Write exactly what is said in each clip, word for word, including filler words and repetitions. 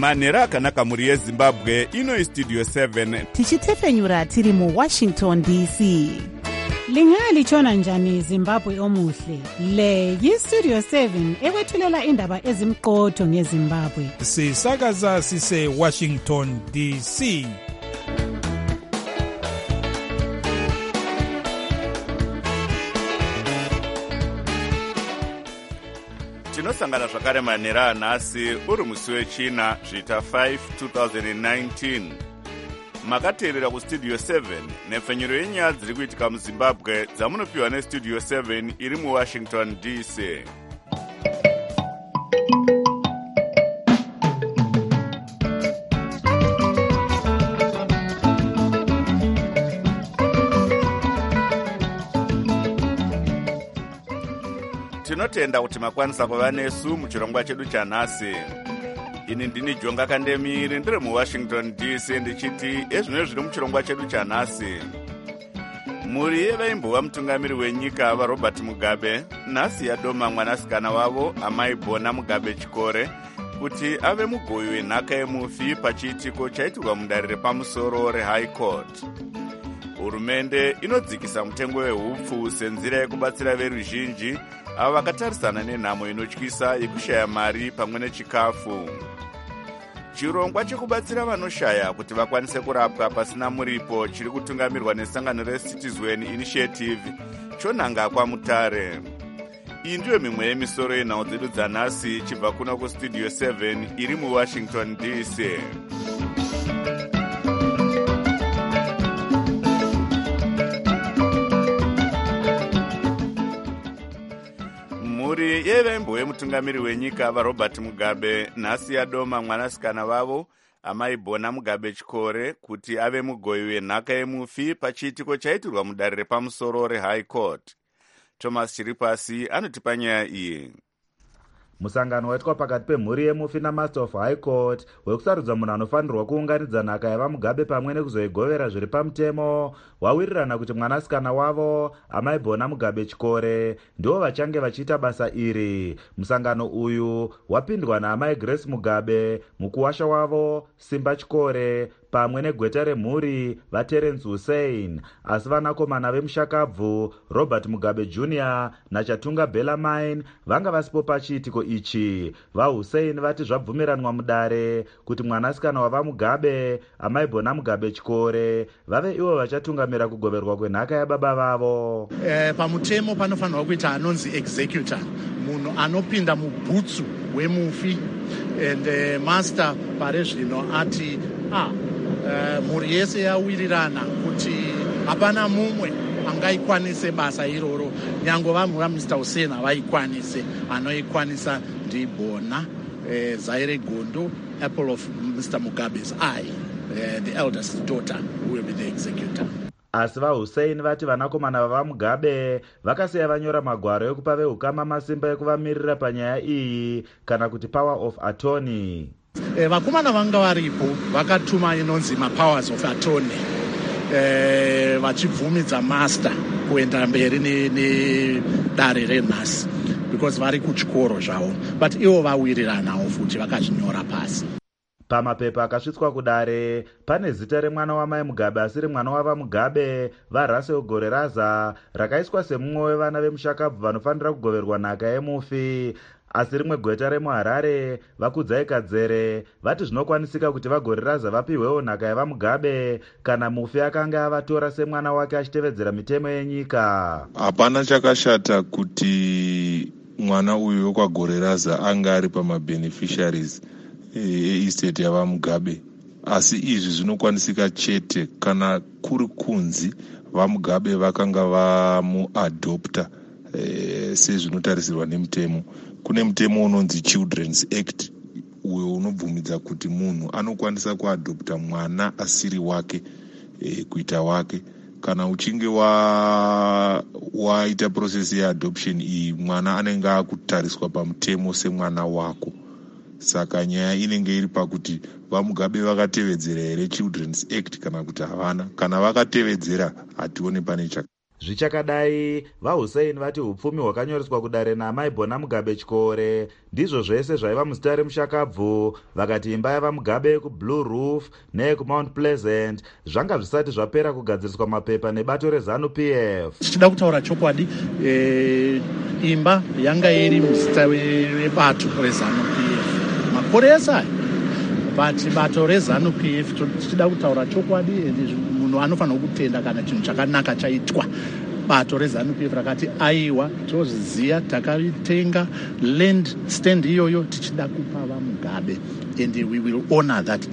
manhero akanaka mhuri yezimbabwe. Ino istudio seven tichitefenyura tiri muwashington D C. Lingalitshona njani Zimbabwe omuhle? Le yistudio seven ekwethulela indaba ezimqotho ngeZimbabwe. Sisakaza sise Washington D C. tinosangana zvakare manhero anhasi uri musi wechina zvita five two thousand nineteen. Makateerera kustudio seven nepfenyuro yenyaya dziri kuitika muzimbabwe dzamunopiwa nestudio seven iri muwashington D C. Tinotenda kuti makwanisa kuva nesu muchirongwa chedu chanhasi. Ini ndini Jonga Kandemiri ndiri muwashington D C ndichiti ezvino zviri muchirongwa chedu chanhasi. Mhuri yevaimbova mutungamiri wenyika vaRobert Mugabe nhasi yadoma mwanasikana wavo amai Bona Mugabe Chikore kuti ave mugoyi wenhaka yemufi pachiitiko chaitirwa mudare repamusoro reHigh Court. Hurumende inodzikisa mutengo wehupfu senzira yekubatsira veruzhinji avo vakatarisana nenhamo inotyisa yekushaya mari pamwe nechikafu. Chirongwa chekubatsira vanoshaya kuti vakwanise kurapwa pasina muripo chiri kutungamirwa nesangano reCitizen Initiative chonanga kwaMutare. Iyi ndiyo mimwe yemisoro yenhau dzedu dzanhasi chibva kuno kustudio seven iri muwashington D C. Mhuri yevembo yemutungamiri wenyika vaRobert Mugabe nhasi yadoma mwanasikana vavo amai Bona Mugabe Chikore kuti ave mugoyi wenhaka yemufi pachiitiko chaitirwa mudare repamusoro reHigh Court. Thomas Chiripasi anotipa nyaya iyi. Musangano waitwa pakati pemhuri yemufi naMaster of High Court wekusarudza munhu anofanirwa kuunganidza nhaka yavaMugabe pamwe nekuzoigovera zviri pamutemo wawirirana kuti mwanasikana wavo amai Bona Mugabe Chikore ndivo vachange vachiita basa iri. Musangano uyu wapindwa naamai Grace Mugabe, mukuwasha wavo Simba Chikore pamwe negweta remhuri vaTerence Hussein, asi vanakomana vemushakabvu Robert Mugabe Junior naChatunga Bellarmine vanga vasipo pachiitiko ichi. VaHussein vati zvabvumiranwa mudare kuti mwanasikana wavaMugabe amai Bona Mugabe Chikore vave ivo vachatungamira kugoverwa kwenhaka yababa vavo. Eh, pamutemo panofanirwa kuita anonzi executor, munhu anopinda mubhutsu wemufi, and uh, master pare zvino ati ah Uh, mhuri yese yawirirana kuti hapana mumwe angaikwanise basa iroro, nyango vamwe vaMr Hussein havaikwanise. Anoikwanisa ndiBona uh, Zaire Gondo, apple of Mister Mugabe's eye, uh, the eldest daughter who will be the executor. Asi vaHussein vati vanakomana vavaMugabe vakasiya vanyora magwaro ekupa vehukama masimba ekuvamirira panyaya iyi kana kuti power of attorney. E, vakomana vanga varipo vakatuma inonzi mapowers of attorney e, vachibvumidza master kuenda mberi nedare renhasi because vari kuchikoro zvavo, but ivo vawiriranawo futi vakazvinyora pasi. Pamapepa akasvitswa kudare pane zita remwana wamai Mugabe asiri mwana wavaMugabe vaRussell Goreraza rakaiswa semumwe wevana vemushakabvu vanofanira kugoverwa nhaka yemufi. Asi rimwe gweta remuHarare vaKudzai Kadzere vati zvinokwanisika kuti vaGoreraza vapiwewo nhaka yavaMugabe kana mufi akanga avatora semwana wake achitevedzera mitemo yenyika. Hapana chakashata kuti mwana uyu wekwaGoreraza anga ari pamabeneficiaries eestate yavaMugabe, asi izvi zvinokwanisika chete kana kuri kunzi vaMugabe vakanga vamuadopta e, sezvinotarisirwa nemutemo. Kune mutemo unonzi Children's Act uyo unobvumidza kuti munhu anokwanisa kuadopta mwana asiri wake e, kuita wake. Kana uchinge wa waita process yeadoption iyi, mwana anenge akutariswa pamutemo semwana wako. Saka nyaya inenge iri pakuti vaMugabe vakatevedzera here Children's Act kana kuti havana. Kana vakatevedzera hatione pane chaka. Zvichakadai, vaHussein vati upfumi hwakanyoreswa kudare naMaibhona Mugabe Chikore ndizvo zvese zvaiva muzita remushakabvu. Vakati imba yavaMugabe kuBlue Roof neyekuMount Pleasant zvanga zvisati zvapera kugadziriswa mapepa nebato reZANU-P F. Tichida kutaura chokwadi, e, imba yanga iri muzita webato reZANU-P F makore ese, but bato reZANU-P F tichida kutaura chokwadi, munhu anofanira kutenda kana chinhu chakanaka chaitwa. Bato reZANU-P F rakati aiwa, tozviziya, takaitenga land stand iyoyo, tichida kupa vaMugabe, and we will honor that.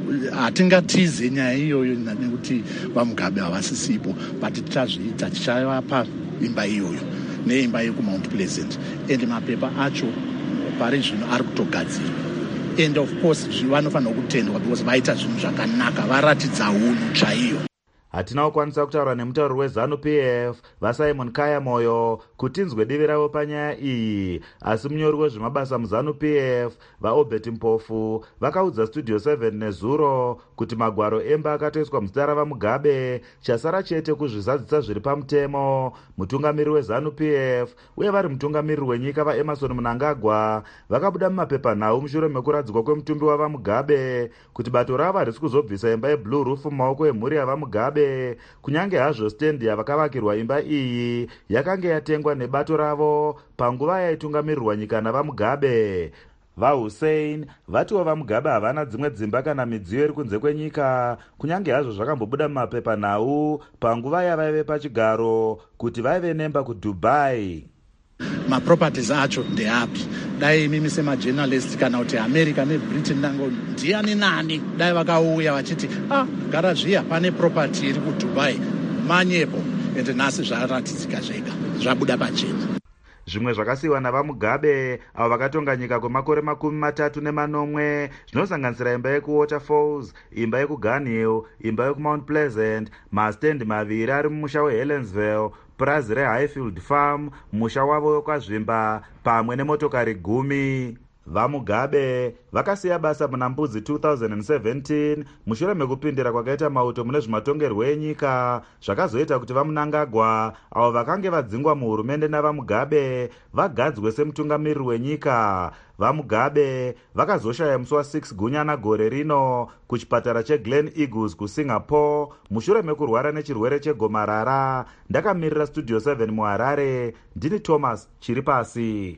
Hatingatize nyaya iyoyo nekuti vaMugabe havasisipo, but tichazviita, tichavapa imba iyoyo neimba yekuMount Pleasant, and mapepa acho pari zvino ari kutogadzirwa. And of course vanofanira kutendwa because vaita zvinhu zvakanaka, varatidza hunhu chaiyo. Hatina kukwanisa kutaura nemutauri weZANU-P F vaSimon Kaya Moyo kuti nzwe divi ravo panyaya iyi, asi munyori wezvemabasa muZANU-P F vaObert Mpofu vakaudza Studio seven nezuro kuti magwaro emba akatoiswa muzita ravaMugabe, chasara chete kuzvizadzisa zviri pamutemo. Mutungamiri weZANU-P F uye vari mutungamiriri wenyika vaEmerson Mnangagwa vakabuda mumapepanhau mushure mekuradzikwa kwemutumbi wavaMugabe kuti bato ravo harisi kuzobvisa imba yeBlue Roof mumaoko emhuri yavaMugabe, kunyange hazvo stendi yavakavakirwa imba iyi yakanga yatengwa nebato ravo panguva yaitungamirirwa nyika navaMugabe. VaHussein vatiwo vaMugabe havana dzimwe dzimba kana midziyo iri kunze kwenyika, kunyange hazvo zvakambobuda mumapepanhau panguva yavaive pachigaro kuti vaive nemba kuDubai. Maproperties acho ndeapi? Dai mimi semajournalist kana kuti America neBritain nango ndiani nani dai vakauya vachiti ah garazviya pane property iri kuDubai manyepo, ende nhasi zvaratidzika zvega, zvabuda pachena. Zvimwe zvakasiyiwa navaMugabe avo vakatonga nyika kwemakore makumi matatu nemanomwe zvinosanganisira imba yekuWaterfalls, imba yekuGun Hill, imba yekuMount Pleasant, mastendi maviri ari mumusha weHelensville, purazi reHighfield Farm, musha wavo wekwaZvimba, pamwe nemotokari gumi. VaMugabe vakasiya basa muna Mbudzi two thousand seventeen mushure mekupindira kwakaita mauto mune zvematongerwo enyika zvakazoita kuti vaMnangagwa avo vakange vadzingwa muhurumende navaMugabe vagadzwe semutungamiriri wenyika. VaMugabe vakazoshaya musi wa6 gunyana gore rino kuchipatara cheGlen Eagles kuSingapore mushure mekurwara nechirwere chegomarara. Ndakamirira Studio seven muHarare, ndini Thomas Chiripasi.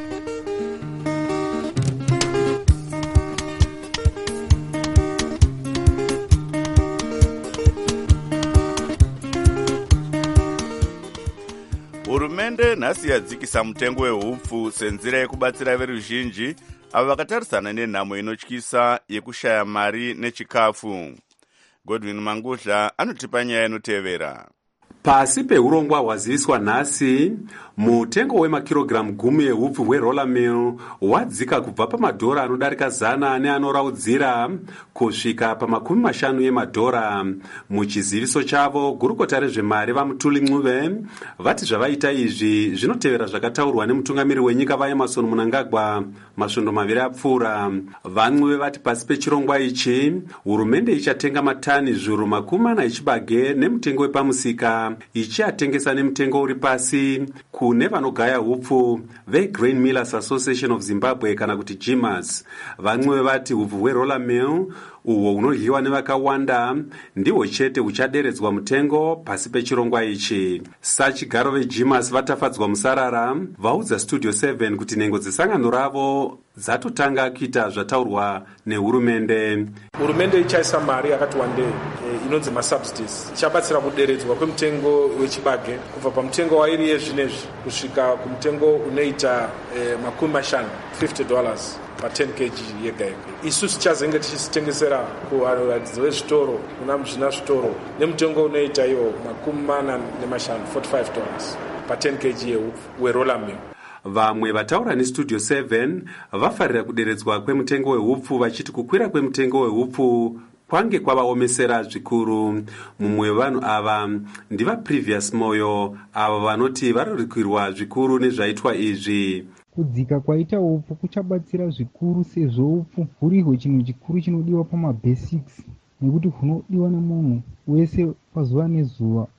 Hurumende nhasi yadzikisa mutengo wehupfu senzira yekubatsira veruzhinji avo vakatarisana nenhamo inotyisa yekushaya mari nechikafu. Godwin Mangudla anotipa nyaya inotevera. Pasi peurongwa hwaziviswa nhasi, mutengo wemakirogiramu gumi ehupfu hweroller mill wadzika kubva pamadhora anodarika zana neanoraudzira kusvika pamakumi mashanu emadhora. Muchiziviso chavo, gurukota rezvemari vaMutuli Ncube vati zvavaita izvi zvinotevera zvakataurwa nemutungamiri wenyika vaEmerson Mnangagwa masvondo maviri apfuura. VaNcube vati pasi pechirongwa ichi hurumende ichatenga matani zviuru makumi mana echibage nemutengo wepamusika, ichiatengesa nemutengo uri pasi kune vanogaya hupfu veGrain Millers Association of Zimbabwe kana kuti G M A S. VaNcube vati hupfu hweroller mill uhwo hunodyiwa nevakawanda ndihwo chete huchaderedzwa mutengo pasi pechirongwa ichi. Sachigaro veG M A S vatafadzwa musarara vaudza Studio seven kuti nhengo dzesangano ravo dzatotanga kuita zvataurwa nehurumende. Hurumende ichaisa mari yakati wandei inonzi masubsidies, ichabatsira kuderedzwa kwemutengo wechibage kubva pamutengo wairi yezvinezvi kusvika kumutengo unoita eh, makumi mashanu fifty dollars pa ten kilograms yega yega. Isusu tichazenge tichitengesera kuvaradzidzi vezvitoro kuna muzvina zvitoro nemutengo unoita iwo makumi mana nemashanu forty-five dollars pa ten kilograms weroller mill. Vamwe vataura neStudio seven vafarira kuderedzwa kwemutengo wehupfu vachiti kukwira kwemutengo wehupfu kwange kwavaomesera zvikuru. Mumwe wevanhu ava ndiva Previous Moyo avo vanoti varorikirwa zvikuru nezvaitwa izvi. Kudzika kwaita upfu kuchabatsira zvikuru sezvo upfu hurihwo chinhu chikuru chinodiwa pamabasics, nekuti hunodiwa nemunhu wese pazuva nezuva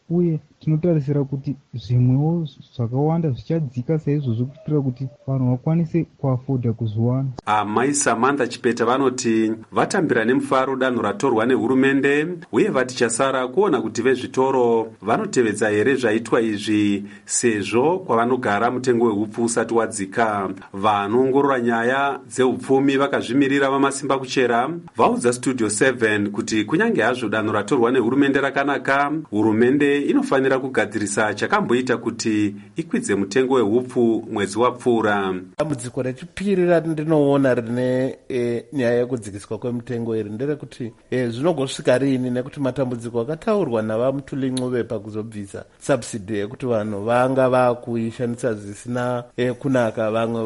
uye tinotarisira kuti zvimwewo zvakawanda zvichadzika saizvozvo kuitira kuti vanhu vakwanise kuafodha kuziwana. amai Samantha Chipeta vanoti vatambira nemufaro danho ratorwa nehurumende uye vatichasara kuona kuti vezvitoro vanotevedza here zvaitwa izvi sezvo kwavanogara mutengo wehupfu usati wadzika. vanoongorora nyaya dzeupfumi vakazvimirira vamasimba kuchera vaudza Studio seven kuti kunyange hazvo danho ratorwa nehurumende rakanaka, hurumende inofanira kugadzirisa chakamboita kuti ikwidze mutengo wehupfu mwedzi wapfuura. dambudziko rechipiri randinoona rine e, nyaya yekudzikiswa kwemutengo iri nderekuti e, zvinogosvika rini, nekuti matambudziko akataurwa navamutuli Ncube pakuzobvisa subsidy yekuti vanhu vanga vakuishandisa zvisina e, kunaka, vamwe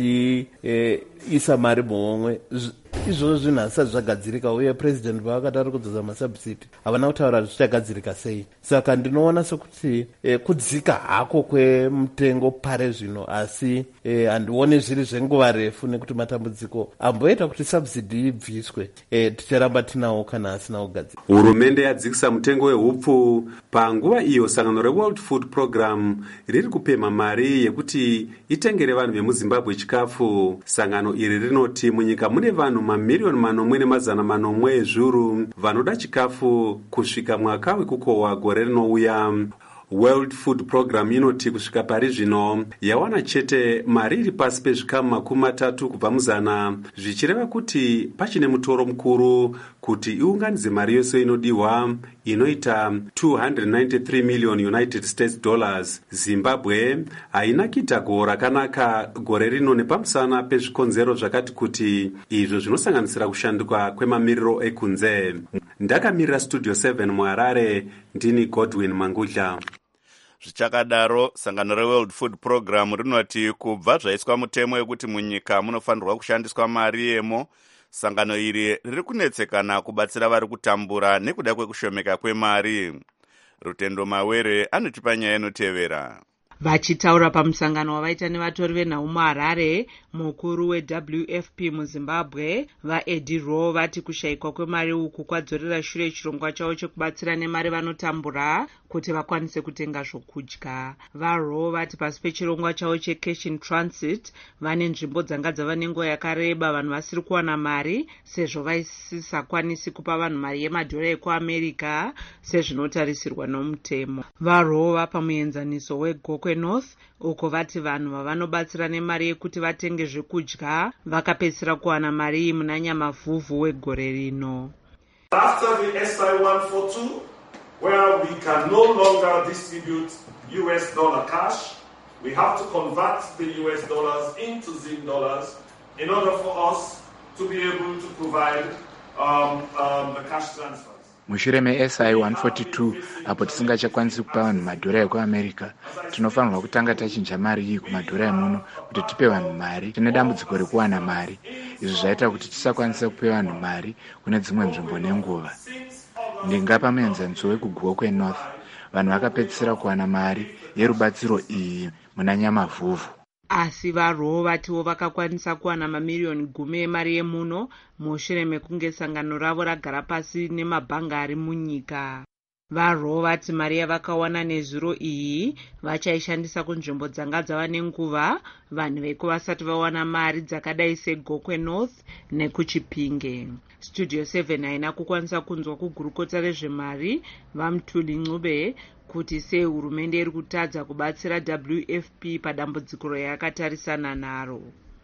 vachiisa e, mari muhomwe. Izvozvo zvinhu hazvisati zvagadzirika uye president paakati ari kudzoza masubsidi havana kutaura zvichagadzirika sei. Saka ndinoona sekuti e, kudzika hako kwemutengo pare zvino, asi e, handioni zviri zvenguva refu nekuti matambudziko amboita kuti subsidi ibviswe e, ticharamba tinawo kana asina kugadzirika. Hurumende yadzikisa mutengo wehupfu panguva iyo sangano reWorld Food Program riri kupema mari yekuti itengere vanhu vemuZimbabwe chikafu. Sangano iri rinoti munyika mune vanhu mamiriyoni manomwe nemazana manomwe ezviuru vanoda chikafu kusvika mwaka wekukohwa gore rinouya. World Food Program inoti kusvika pari zvino yawana chete mari iri pasi pezvikamu makumi matatu kubva muzana, zvichireva kuti pachine mutoro mukuru kuti iunganidze mari yose inodiwa inoita two hundred ninety-three million United States dollars. Zimbabwe haina kuita gohwo rakanaka gore rino nepamusana pezvikonzero zvakati kuti izvo zvinosanganisira kushanduka kwemamiriro ekunze. Ndakamirira Studio seven muHarare, ndini Godwin Mangudla. Zvichakadaro, sangano reWorld Food Program rinoti kubva zvaiswa mutemo wekuti munyika munofanirwa kushandiswa mari yemo, sangano iri riri kunetsekana kubatsira vari kutambura nekuda kwekushomeka kwemari. Rutendo Mawere anotipa nyaya inotevera. Vachitaura pamusangano wavaita nevatori venhau muHarare, mukuru weW F P muZimbabwe vaEddie Rowe vati kushayikwa kwemari uku kwadzorera shure chirongwa chavo chekubatsira nemari vanotambura kuti vakwanise kutenga zvokudya. VaRowe vati pasi pechirongwa chavo checash in transit vane nzvimbo dzanga dzava nenguva yakareba vanhu vasiri kuwana mari sezvo vaisisakwanisi kupa vanhu mari yemadhora ekuAmerica sezvinotarisirwa nomutemo. VaRowe vapa muenzaniso weGokwe North uko vati vanhu vavanobatsira nemari yekuti vatenge zvekudya vakapedzisira kuwana mari iyi muna Nyamavhuvhu wegore rino. After the S I one forty-two, where we can no longer distribute U S dollar cash, we have to convert the U S dollars into Zim dollars in order for us to be able to provide um, um, the cash transfers. Mushure me-S I one forty-two apo tisingachakwanisi kupa vanhu madhora ekuAmerica, tinofanirwa kutanga tachinja mari iyi kumadhora emuno kuti tipe vanhu mari. Tine dambudziko rekuwana mari, izvi zvaita kuti tisakwanisa kupe vanhu mari kune dzimwe nzvimbo nenguva. Ndingapa muenzaniso wekuGokwe North, vanhu vakapedzisira kuwana mari yerubatsiro iyi muna Nyamavhuvhu. Asi VaRowe vatiwo vakakwanisa kuwana mamiriyoni gumi emari yemuno mushure mekunge sangano ravo ragara pasi nemabhanga ari munyika. VaRowe vati mari yavakawana nezuro iyi vachaishandisa kunzvimbo dzanga dzava nenguva vanhu veko vasati vawana mari dzakadai seGokwe North nekuChipinge. Studio seven haina kukwanisa kunzwa kugurukota rezvemari vaMutuli Ncube kuti sei hurumende iri kutadza kubatsira W F P padambudziko rayakatarisana naro.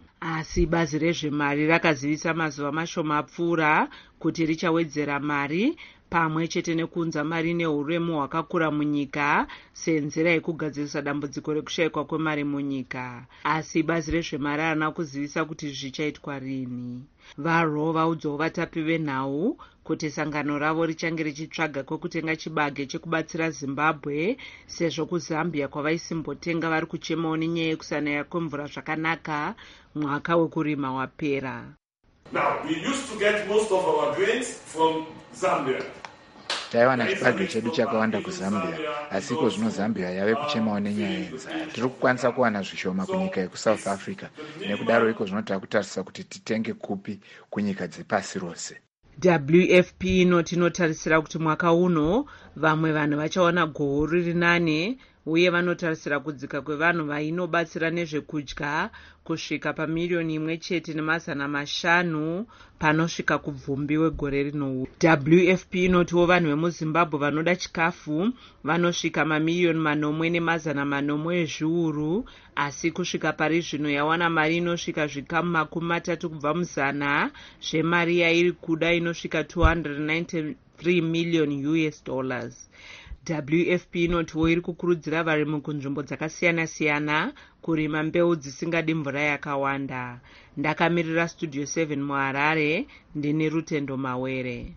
Asi bazi rezvemari rakazivisa mazuva mashoma apfuura kuti richawedzera mari pamwe chete nekunza mari neuremu hwakakura munyika senzira yekugadzirisa dambudziko rekushayikwa kwemari munyika. Asi bazi rezvemari harina kuzivisa kuti zvichaitwa rini. VaRowe vaudzawo vatapi venhau kuti sangano ravo richange richitsvaga kwekutenga chibage chekubatsira Zimbabwe sezvo kuZambia kwavaisimbotenga vari kuchemawo nenyaya yekusanaya kwemvura zvakanaka mwaka wekurima wapera. Now, we used to get most of our grains from Zambia. Taiwana chibage chedu chakawanda kuZambia, asi iko zvino Zambia yave kuchemawo nenyaya yenzara. Tiri kukwanisa kuwana zvishoma kunyika yekuSouth Africa, nekudaro iko zvinotava kutarisa kuti titenge kupi kunyika dzepasi rose. W F P inoti inotarisira kuti mwaka uno vamwe vanhu vachaona gohwo riri nane uye vanotarisira kudzika kwevanhu vainobatsira nezvekudya kusvika pamiriyoni imwe chete nemazana mashanu panosvika kubvumbi wegore rino. W F P inotiwo vanhu vemuzimbabwe vanoda chikafu vanosvika mamiriyoni manomwe nemazana manomwe ezviuru, asi kusvika pari zvino yawana mari inosvika zvikamu makumi matatu kubva muzana zvemari yairi kuda inosvika two hundred ninety-three million U S dollars. W F P inotiwo iri kukurudzira varimi kunzvimbo dzakasiyana-siyana kurima mbeu dzisingadi mvura yakawanda. Ndakamirira Studio seven muHarare, ndini Rutendo Mawere.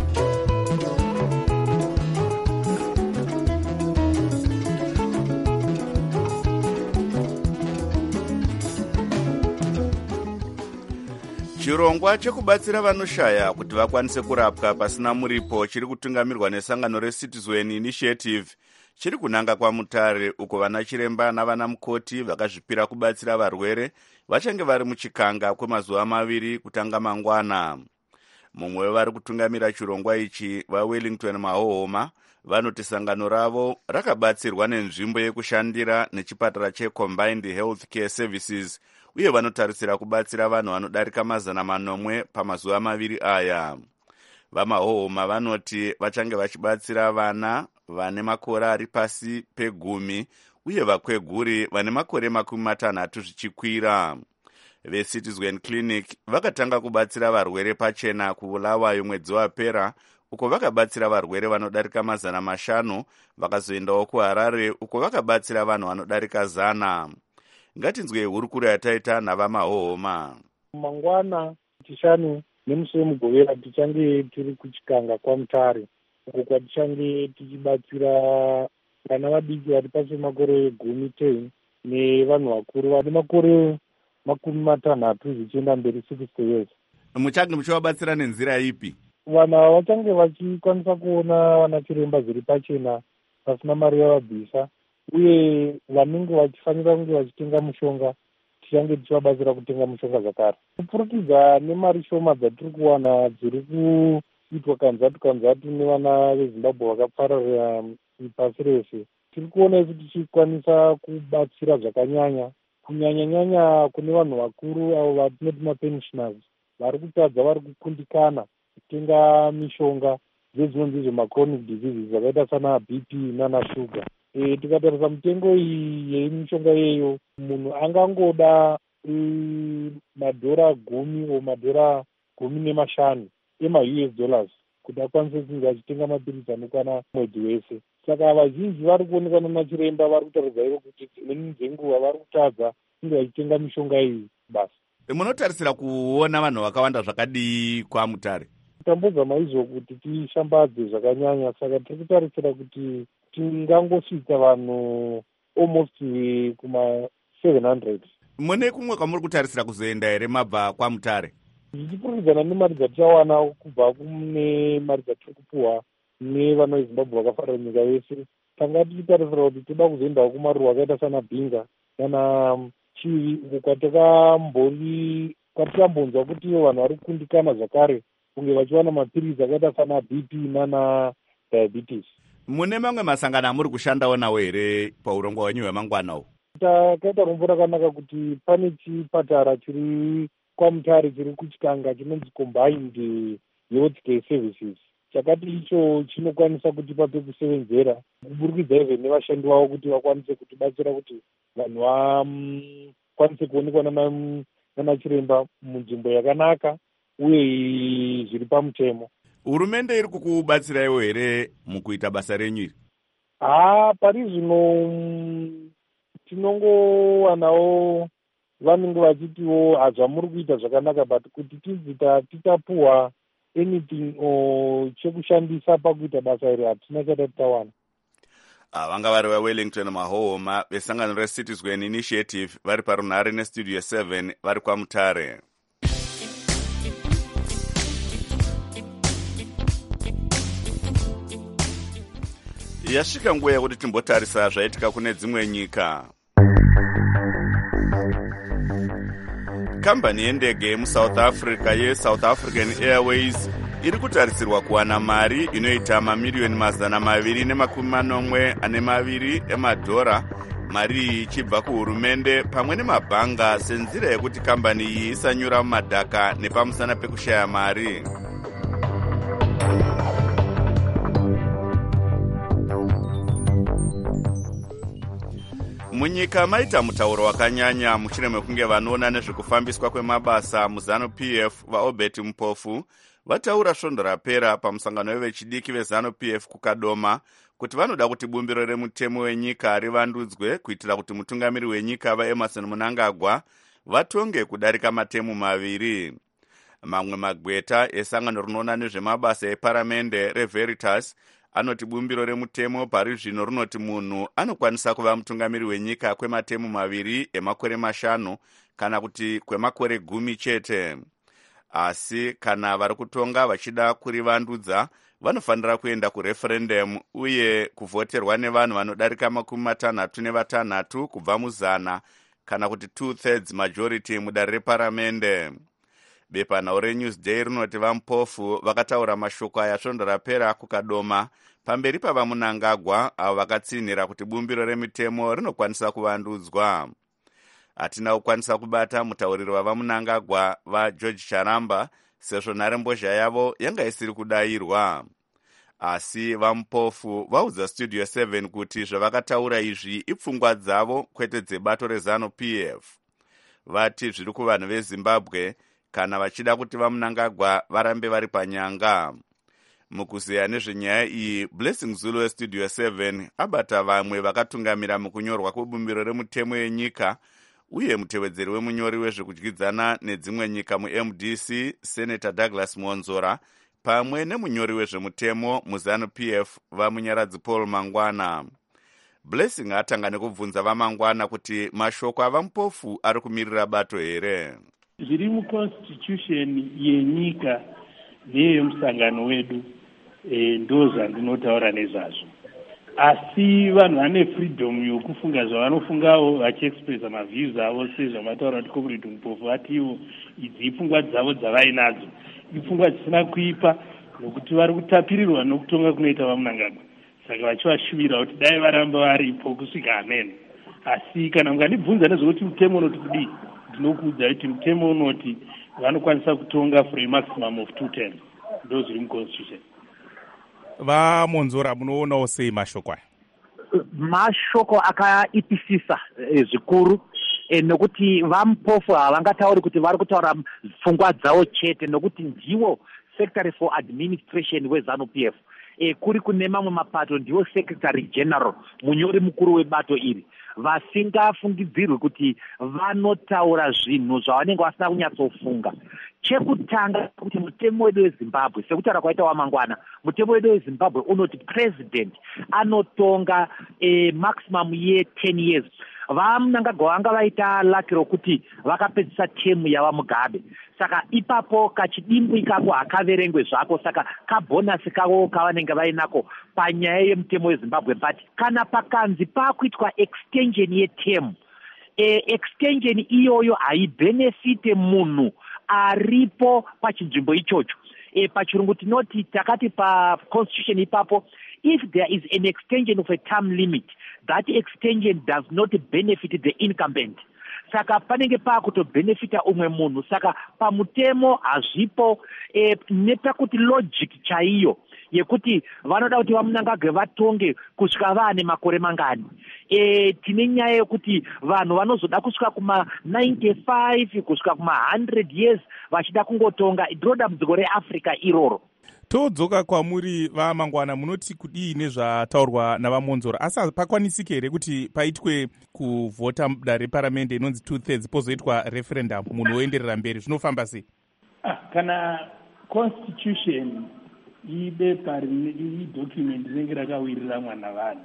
chirongwa chekubatsira vanoshaya kuti vakwanise kurapwa pasina muripo chiri kutungamirwa nesangano reCitizen Initiative chiri kunanga kwaMutare, uko vana chiremba navana mukoti vakazvipira kubatsira varwere vachange vari muchikanga kwemazuva maviri kutanga mangwana. Mumwe wevari kutungamira chirongwa ichi, vaWellington Mahohoma, vanoti sangano ravo rakabatsirwa nenzvimbo yekushandira nechipatara cheCombined Health Care Services uye vanotarisira kubatsira vanhu vanodarika mazana manomwe pamazuva maviri aya. VaMahohoma vanoti vachange vachibatsira vana vane makore ari pasi pegumi uye vakweguri vane makore makumi matanhatu zvichikwira. VeCitizen Clinic vakatanga kubatsira varwere pachena kuBulawayo mwedzi wapera, uko vakabatsira varwere vanodarika mazana mashanu, vakazoendawo kuHarare uko vakabatsira vanhu vanodarika zana. Ngatinzwe hurukuro yataita navaMahohoma. Mangwana tishanu nemusi wemugovera tichange tiri kuchikanga kwaMutare, uko kwatichange tichibatsira vana vadiki vari pasi pemakore gumi ten nevanhu vakuru vane makore makumi matanhatu zvichienda mberi sixty years. Muchange muchivabatsira nenzira ipi? Vanhu ava vachange vachikwanisa kuona vana chiremba zviri pachena pasina mari yavabvisa, uye vanenge vachifanira kunge vachitenga mushonga tichange tichivabatsira kutenga mushonga zvakare. Kupfurukidza nemari shoma dzatiri kuwana dziri kuitwa kanzatu kanzatu nevana veZimbabwe vakapararira pasi rese, tiri kuona isu tichikwanisa kubatsira zvakanyanya, kunyanya-nyanya kune vanhu vakuru avo vatinoti mapensioners vari kutadza, vari kukundikana kutenga mishonga dzedzinonzi zvemachronic diseases zvakaita sana B P nana shuga. E, tikatarisa mitengo iyi yemishonga iyeyo, munhu angangoda e, madhora gumi o madhora gumi nemashanu ema-U S dollars kuti akwanise kunge achitenga mapirisi anokwana mwedzi wese. Saka vazhinji vari kuonekana nachiremba vari kutaridza ivo kuti dzimweni dzenguva vari kutadza kunge vachitenga mishonga iyi basi. Munotarisira kuona vanhu vakawanda zvakadii kwaMutare? Tambudza maizvo kuti tishambadze zvakanyanya, saka tiri kutarisira kuti tingangosvika vanhu almost kuma seven hundred. Mune kumwe kwamuri kutarisira kuzoenda here mabva kwaMutare? Zvichipfuuridzana nemari dzatichawana kubva kune mari dzatiri kupuhwa nevana veZimbabwe vakafarira nyika yese, tanga tichitarisira kuti toda kuzoendawo kumaruwa akaita sana Bhinga kana Chiwi, uko kwatakambori kwatikambonzwa kuti vanhu vari kukundikana zvakare kunge vachiwana mapirisi akaita sana B P nana diabetes. Mune mamwe masangano amuri kushandawo nawo here paurongwa hwenyu hwemangwanawo? Takaita rombo rakanaka kuti pane chipatara chiri kwaMutare chiri kuchikanga chinonzi Combined Health Care Services, chakati icho chinokwanisa kutipa pekusevenzera kuburikidza izve nevashandi vavo kuti vakwanise kutibatsira kuti vanhu vakwanise kuonekwa nana chiremba munzvimbo yakanaka uye zviri pamutemo. Hurumende iri kukubatsiraiwo here mukuita basa renyu iri? Haa, pari zvino tinongowanawo vanenge vachitiwo hazvamuri kuita zvakanaka, but kuti tizita titapuhwa anything o chekushandisa pakuita basa iri hatina chata titawana. Vanga vari vaWellington Mahohoma vesangano reCitizen Initiative vari parunhare neStudio seven vari kwaMutare. Yasvika nguva yekuti timbotarisa zvaitika kune dzimwe nyika. Kambani yendege yemuSouth Africa yeSouth African Airways iri kutarisirwa kuwana mari inoita mamiriyoni mazana maviri nemakumi manomwe ane maviri emadhora, mari iyi ichibva kuhurumende pamwe nemabhanga senzira yekuti kambani iyi isanyura mumadhaka nepamusana pekushaya mari. Munyika maita mutauro wakanyanya mushure mekunge vanoona nezvekufambiswa kwemabasa muZanu-P F vaObert Mupofu vataura svondo rapera pamusangano wevechidiki veZanu-P F kuKadoma kuti vanoda kuti bumbiro remutemo wenyika rivandudzwe kuitira kuti mutungamiri wenyika vaEmmerson Mnangagwa vatonge kudarika matemu maviri. Mamwe magweta esangano rinoona nezvemabasa eparamende reVeritas anoti bumbiro remutemo pari zvino rinoti munhu anokwanisa kuva mutungamiri wenyika kwematemu maviri emakore mashanu kana kuti kwemakore gumi chete. Asi kana vari kutonga vachida kurivandudza vanofanira kuenda kureferendum uye kuvhoterwa nevanhu vanodarika makumi matanhatu nevatanhatu kubva muzana kana kuti two thirds majority mudare reparamende. Bepanhau reNewsday rinoti vaMupofu vakataura mashoko aya svondo rapera kuKadoma pamberi pavaMnangagwa avo vakatsinhira kuti bumbiro remitemo rinokwanisa kuvandudzwa. Hatina kukwanisa kubata mutauriri wavaMnangagwa vaGeorge Charamba sezvo nharembozha yavo yanga isiri kudayirwa. Asi vaMupofu vaudza Studio seven kuti zvavakataura izvi ipfungwa dzavo kwete dzebato reZanu-P F. Vati zviri kuvanhu veZimbabwe kana vachida kuti vaMnangagwa varambe vari panyanga. Mukuzeya nezvenyaya iyi, Blessing Zulu weStudio seven abata vamwe vakatungamira mukunyorwa kwebumbiro remutemo yenyika uye mutevedzeri wemunyori wezvekudyidzana nedzimwe nyika muM D C Senator Douglas Monzora pamwe nemunyori wezvemutemo muZanu-P F vamunyaradzi Paul Mangwana. Blessing atanga nekubvunza vaMangwana kuti mashoko avaMupofu ari kumirira bato here. Zviri muconstitution yenyika neyemusangano wedu e, ndo zvandinotaura nezvazvo. Asi vanhu vane freedom yokufunga zvavanofungawo vachiexpressa maviews avo sezvamataura kuti Comrade Mupofu atiwo idzi ipfungwa dzavo dzavainadzo. Ipfungwa dzisina kuipa nokuti vari kutapirirwa nokutonga kunoita vaMnangagwa. Saka vachivashuvira kuti dai varamba varipo kusvika amen. Asi kana mukandibvunza nezvekuti mutemo unoti kudii, ndinokuudza kuti mutemo unoti vanokwanisa kutonga for a maximum of two terms. Ndo zviri muconstitution. VaMonzora munoonawo sei mashoko aya? Mashoko akaipisisa e, zvikuru e, nokuti vaMupofu havangatauri kuti vari kutaura pfungwa dzavo chete nokuti ndiwo Secretary for Administration weZanu-P F. E, kuri kune mamwe mapato ndiwo Secretary General munyori mukuru webato iri. Vasingafungidzirwe kuti vanotaura zvinhu zvavanenge vasina kunyatsofunga. Chekutanga kuti mutemo wedu weZimbabwe sekutaura kwaita waMangwana, mutemo wedu weZimbabwe unoti president anotonga e, maximum ye ten years. VaMnangagwa vanga vaita laki rokuti vakapedzisa temu yava Mugabe. Saka ipapo kachidimbwi kako hakaverengwe zvako, saka kabhonasi kavo kavanenge vainako panyaya yemutemo weZimbabwe. But kana pakanzi pakuitwa extension yetemu, e, extension iyoyo haibenefite munhu aripo pachinzvimbo ichocho. E, pachirungu tinoti takati pa constitution ipapo, if there is an extension of a term limit, that extension does not benefit the incumbent. Saka panenge pakutobenefita umwe munhu. Saka pamutemo hazvipo e, nepakuti logic chaiyo yekuti vanoda kuti vaMnangagwa vatonge kusvika vaane makore mangani. E, tine nyaya yekuti vanhu vanozoda kusvika kuma ninety-five kusvika kuma one hundred years vachida kungotonga. Ndiro dambudziko reAfrica iroro. Todzoka kwamuri vaMangwana, munoti kudii nezvataurwa navaMonzora, asi pakwanisike here kuti paitwe kuvhota mudare reparamende inonzi two thirds pozoitwa referendum munhu oenderera mberi, zvinofamba sei? Ah, kana constitution ibepa idocument rinenge rakawirira mwana vanhu,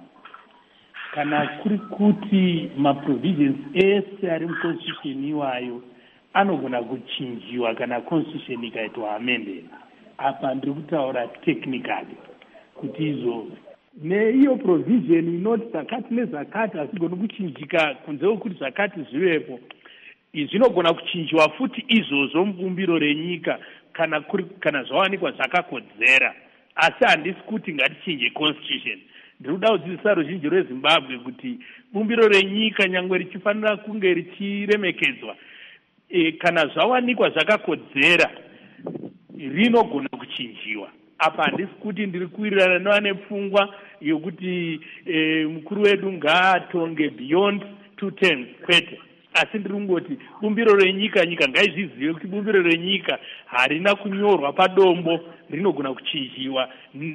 kana kuri kuti maprovisions ese ari muconstitution iwayo anogona kuchinjiwa kana constitution ikaitwa amended. Apa ndiri kutaura technically kuti izvo neiyo provision inoti zakati nezakati hasigoni kuchinjika kunze kwekuti zakati zvivepo, zvinogona kuchinjiwa futi izvozvo mubumbiro renyika kana kuri kana zvawanikwa zvakakodzera, asi handisi kuti ngatichinje constitution. Ndiri kuda kudzidzisa ruzhinji rwezimbabwe kuti bumbiro renyika nyangwe richifanira kunge richiremekedzwa, e, kana zvawanikwa zvakakodzera rinogona kuchinjiwa. Apa handisi kuti ndiri kuwirirana nevane pfungwa yokuti e, mukuru wedu ngaatonge beyond two terms kwete, asi ndiri kungoti bumbiro renyika, nyika ngaizvizive kuti bumbiro renyika harina kunyorwa padombo, rinogona kuchinjiwa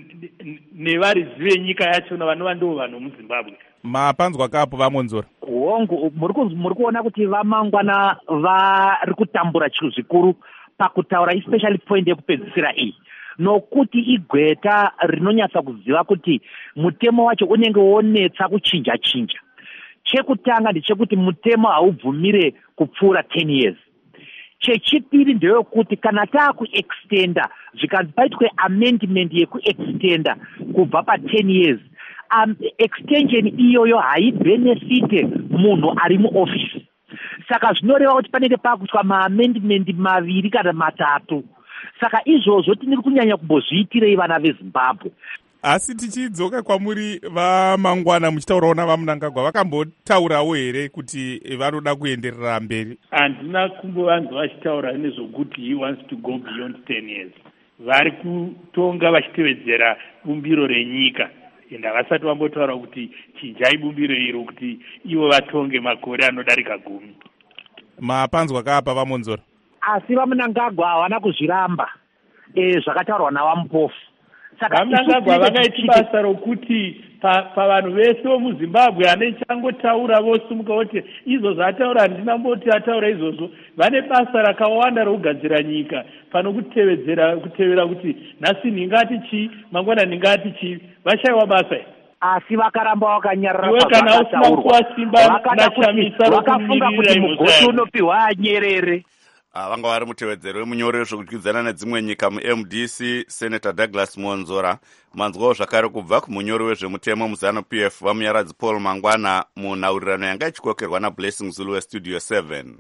nevarizive nyika yachona vanova ndo vanhu muzimbabwe. Mapanzwa kapo vamonzora hongu muri kuona kuti vamangwana vari kutambura chiro zvikuru pakutaura especially point yekupedzisira iyi, nokuti igweta rinonyatsa kuziva kuti mutemo wacho unenge wonetsa kuchinja chinja. Chekutanga ndechekuti mutemo haubvumire kupfuura ten years. Chechipiri ndeyekuti kana taakuextenda zvikanzi paitwe amendment yekuextenda kubva pa ten years, um, extension iyoyo haibenefite munhu ari muofisi. Saka zvinoreva kuti panenge pakuitwa maamendment maviri kana matatu. Saka izvozvo tiniri kunyanya kumbozviitirei vana veZimbabwe. Asi tichidzoka kwamuri vamangwana muchitaurawo navamunangagwa, vakambotaurawo here kuti vanoda kuenderera mberi? Handina kumbovanzwa vachitaura nezvokuti he wants to go beyond ten years. Vari kutonga vachitevedzera bumbiro renyika, enda vasati vambotaura kuti chinjai bumbiro iro kuti ivo vatonge makore anodarika gumi. Mapanzwa kapa vamonzora? Asi vamunangagwa havana kuzviramba e, zvakataurwa navamupofu. Vamunangagwa vakaita basa rokuti pavanhu vese vomuzimbabwe ane changotaura vosimuka kuti izvo zvataura handina mboti ataura izvozvo. Vane basa rakawanda rokugadzira nyika pano kutevedzera kutevera kuti nhasi ndingati chii, mangwana ndingati chii. Vashayiwa basa iri. Asi vakaramba vakanyarara iwe kana usina kuwa simba nachamisa vakafunga kuti mugoti unopiwa anyerere. Vanga vari mutevedzeri wemunyori wezvokudyidzana nedzimwe nyika mu-M D C Senator Douglas Monzora. Manzwawo zvakare kubva kumunyori wezvemutemo muZanu-P F vamunyaradzi Paul Mangwana munhaurirano yanga ichikokerwa naBlessing Zulu weStudio seven.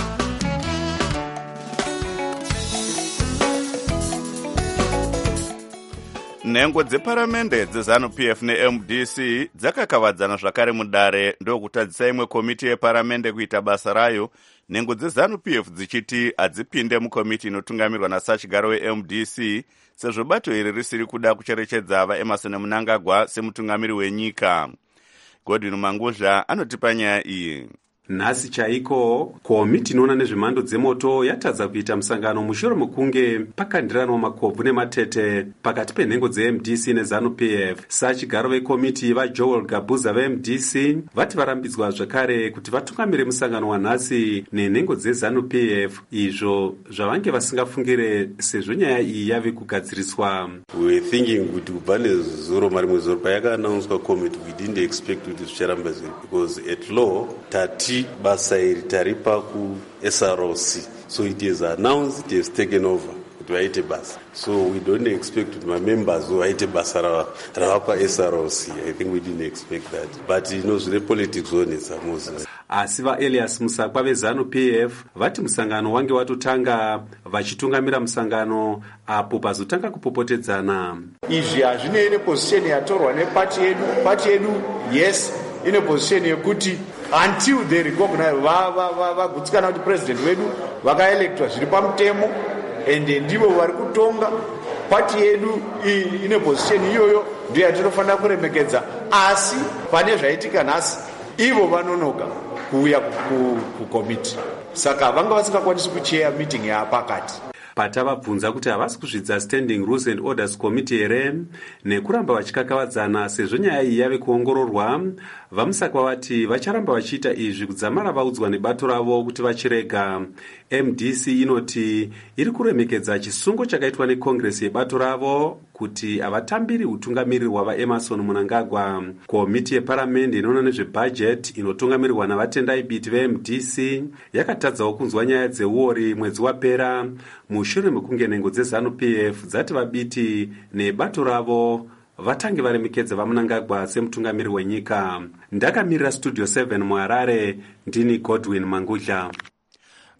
Nhengo dzeparamende dzeZanu-P F ne-M D C dzakakavadzana zvakare mudare ndokutadzisa imwe komiti yeparamende kuita basa rayo, nhengo dzeZanu-P F dzichiti hadzipinde mukomiti inotungamirwa nasachigaro we-M D C sezvo bato iri risiri kuda kucherechedza vaEmerson Mnangagwa semutungamiri wenyika. Godwin Manguzha anotipa nyaya iyi. Nhasi chaiko komiti inoona nezvemhando dzemoto yatadza kuita musangano mushure mekunge pakandirana makobvu nematete pakati penhengo dze-M D C neZanu-P F. Sachigaro vekomiti vaJoel Gabuza ve-M D C vati varambidzwa zvakare kuti vatungamire musangano wanhasi nenhengo dzeZanu-P F, izvo zvavange vasingafungire sezvo nyaya iyi yave kugadziriswa. We were thinking kuti kubva nezuro marimwe zuro payakaanaunswa komiti we didn't expect kuti zvicharamba zviri because at law tati basa iri taripa ku-S R O C, so it is announced, it has taken over kuti vaite basa, so we don't expect kuti mamembers vaite basa ravapa S R O C. I think we didn't expect that, but you know zvine politics onetsa Moses. Asi vaElias Musakwa veZanu-P F vati musangano wange watotanga vachitungamira musangano apo pazotanga kupopotedzana. Izvi hazvine ine position yatorwa nepati yedu. Pati yedu yes ine position yekuti until they recognize vagutsikana kuti president wedu vakaelectwa zviri pamutemo ende ndivo vari kutonga. Pati yedu ine position iyoyo ndiyo yatinofanira kuremekedza, asi pane zvaitika nhasi ivo vanonoka kuuya kukomiti, saka vanga vasingakwanisi kucheya meeting yapakati. Patavabvunza kuti havasi kuzvidza Standing Rules and Orders Committee here nekuramba vachikakavadzana sezvo nyaya iyi yave kuongororwa, vamusakwa vati vacharamba vachiita izvi kudzamara vaudzwa nebato ravo kuti vachirega. M D C inoti iri kuremekedza chisungo chakaitwa nekongresi yebato ravo kuti havatambiri utungamiriri hwavaEmerson Mnangagwa. Komiti yeparamende inoona nezvebhajeti inotungamirirwa navatendai biti ve-M D C yakatadzawo kunzwa nyaya dzeuori mwedzi wapera mushure mekunge nhengo dzeZanu-P F dzati vabiti nebato ravo vatange varemekedza vaMnangagwa semutungamiri wenyika. Ndakamirira Studio seven muHarare, ndini Godwin Mangudla.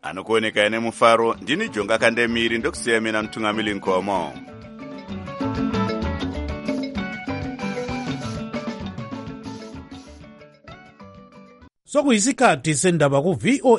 anokuoneka ine mufaro. Ndini Jonga Kandemiri, ndokusiya mina Mtungamili Nkomo. Sokuyisikhathi sendaba ku V O A